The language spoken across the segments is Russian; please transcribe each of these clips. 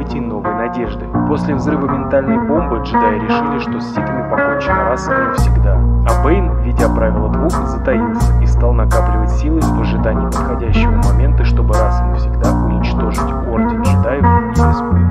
найти новые надежды. После взрыва ментальной бомбы джедаи решили, что с ситами покончено раз и навсегда. А Бэйн, видя правило двух, затаился и стал накапливать силы в ожидании подходящего момента, чтобы раз и навсегда уничтожить орден джедаев из исполнения.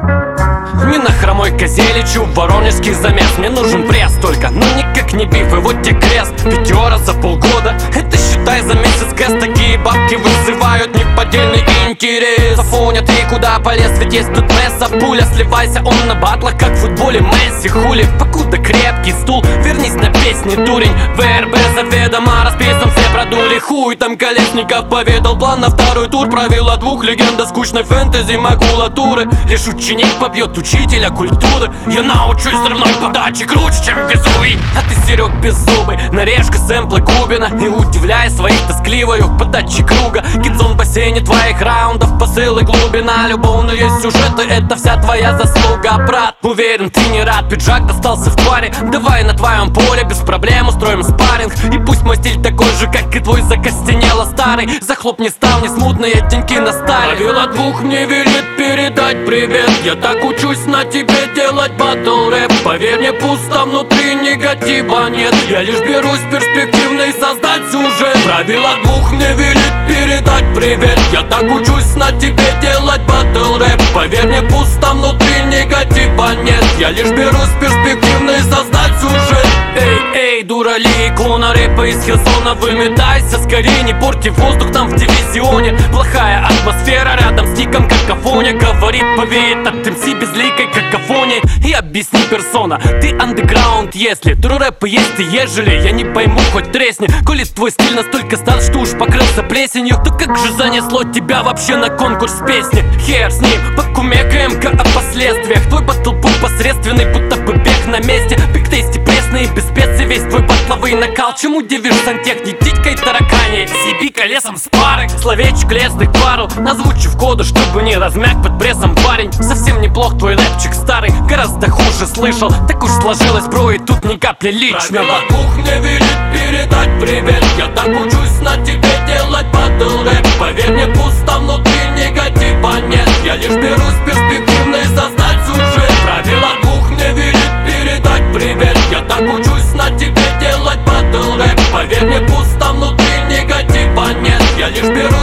Не на хромой козе лечу в воронежский замес. Мне нужен пресс только, но никак не биф. И вот тебе крест, 5 за полгода. Это считай за месяц гэс. Такие бабки вызывают неподдельный интерес. Афоня, ты куда полез, ведь есть тут месса. Пуля, сливайся, он на батлах, как в футболе Месси. Хули, покуда крепкий стул, вернись на песни, дурень. ВРБ заведомо расписан, все продули. Хуй там Колесников поведал план на второй тур. Правила двух, легенда скучной фэнтези макулатуры. Лишь ученик побьет учителя культуры. Я научусь взрывной подачи круче, чем Везувий. А ты, Серег, беззубый, нарежь-ка сэмплы Губина и удивляй своих тоскливою подачи круга. Кидзон в бассейне твоих раундов, посылы глубина. Любовные сюжеты, это вся твоя заслуга, брат. Уверен, ты не рад, пиджак достался в паре. Давай на твоем поле без проблем устроим спарринг. И пусть мой стиль такой же, как и твой закостенело старый. Захлопни ставни, смутные деньки настали. Правило двух мне велит передать привет. Я так учусь на тебе делать батл рэп. Поверь, не пусто внутри, негатива нет. Я лишь берусь перспективный создать сюжет. Правило двух мне велит передать привет. Я так учусь на тебе делать батл рэп. Поверь, не пусто внутри, негатива нет. Я лишь берусь перспективный создать сюжет. Эй, дурали, клона рэпа из Херсона. Выметайся скорее, не порти воздух там в дивизионе. Плохая атмосфера рядом с ником какофония. Говорит, повеет от МС безликой какофонии. И объясни, персона, ты андеграунд, если тру рэпа есть и ежели. Я не пойму, хоть тресни. Коли твой стиль настолько стар, что уж покрылся плесенью, то как же занесло тебя вообще на конкурс песни? Хер с ним, покумекаем-ка о последствиях. Твой батлпул посредственный, будто бы бег на месте. Бигтейсти пресный, без специй, весь твой батловый накал. Чему удивишь сантехник, дитькой таракани? Себе колесом с пары, словечек лесных пару озвучив коду, чтобы не размяк под прессом парень. Совсем неплох твой рэпчик старый, гораздо хуже слышал. Так уж сложилось, бро, и тут ни капли личного. Правило двух мне велит передать привет. Я так учусь на тебе делать батл рэп. Поверь, не пусто внутри, негатива нет. Я лишь берусь перспективный создать сюжет. Правило двух мне велит передать привет. Я так учусь на тебе делать батл рэп. Поверь, не пусто внутри, негатива нет. Я лишь берусь